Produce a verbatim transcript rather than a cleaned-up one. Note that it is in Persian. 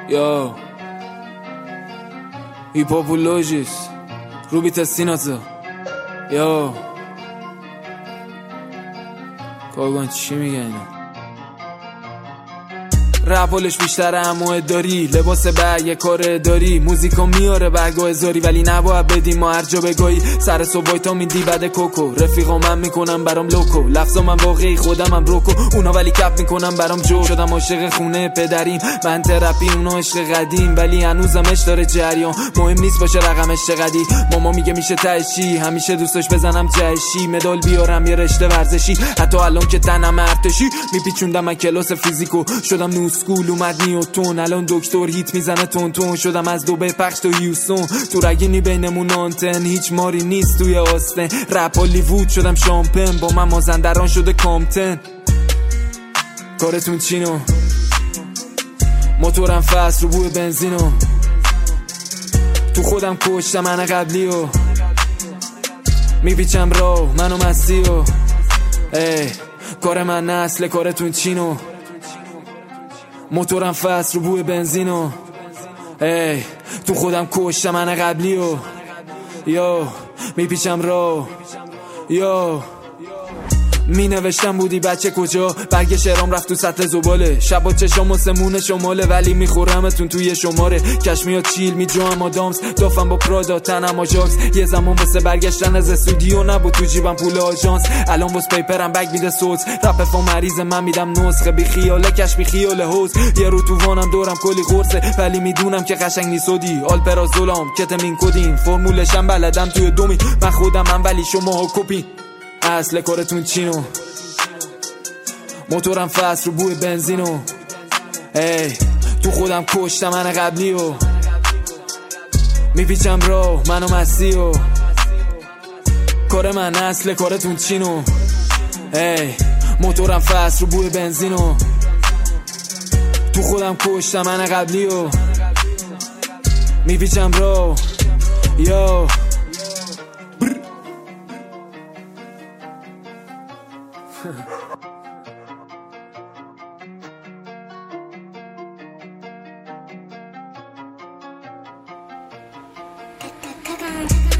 یا هیپوپولوژیس روبیت سیناتو یا کاغان چی میگه اینا؟ رپولش بیشتر امو داری لباس برگ کار داری موزیکا میاره برگا هزاری ولی نباید بدیم ما هر جا بگایی سر صبح وایتامین دی بعد کوکو رفیقا من میکنم برام لوکو لفظا من واقعی خودمم روکو اونا ولی کپ میکنم برام جو شدم عاشق خونه پدریم من ترپی اونا عشق قدیم ولی هنوزم عشق داره جریان مهم نیست باشه رقمش چقدی ماما میگه میشه تهشی همیشه دوستش بزنم جهشی مدال بیارم یه رشته ورزشی حتی الان که تنم ارتشی میپیچوندم من کلاس فیزیکو شدم نو اسکول اومد نیوتون الان دکتر هیت میزنه تون تون شدم از دبی پخش تو هیوستون تو رگینی بینمون آنتن هیچ ماری نیست توی آستن رپ هالیوود شدم شامپن با من مازندران شده کامتن کارتون چینو موتورم فست رو بوی بنزینو تو خودم کشتم من قبلیو میپیچم راو منو مسیو ای کار من نسل کارتون چینو موتورم فست رو بوی بنزینو ای تو خودم کشتم من قبلیو یو میپیچم راو یو می نوشتم بودی بچه کجا برگ شعرام رفت تو سطح زباله شبا چشام و سمون شماله ولی میخورمتون توی شماره کشمیات چیل می جوام آدامز دافم با پرادا تنم آجاکس یه زمان واسه برگشتن از استودیو نبود تو جیبم پول آژانس الان واس پیپرم بگ میده صوت رپ فا مریض من میدم نسخه بی خیاله کش بی خیال حوز یه رو تو وانم دورم کلی قرصه ولی میدونم که قشنگ نیسودی آلپرازولام کتامین کدین فرمولشم بلدم توی دومی من خودم من ولی شماها کپی اصل کارتون چینو موتورم فست رو بوی بنزینو ای تو خودم کشتم من قبلیو میپیچم راو منو مسیو کار من اصل کارتون چینو ای موتورم فست رو بوی بنزینو تو خودم کشتم من قبلیو میپیچم راو یو Come on.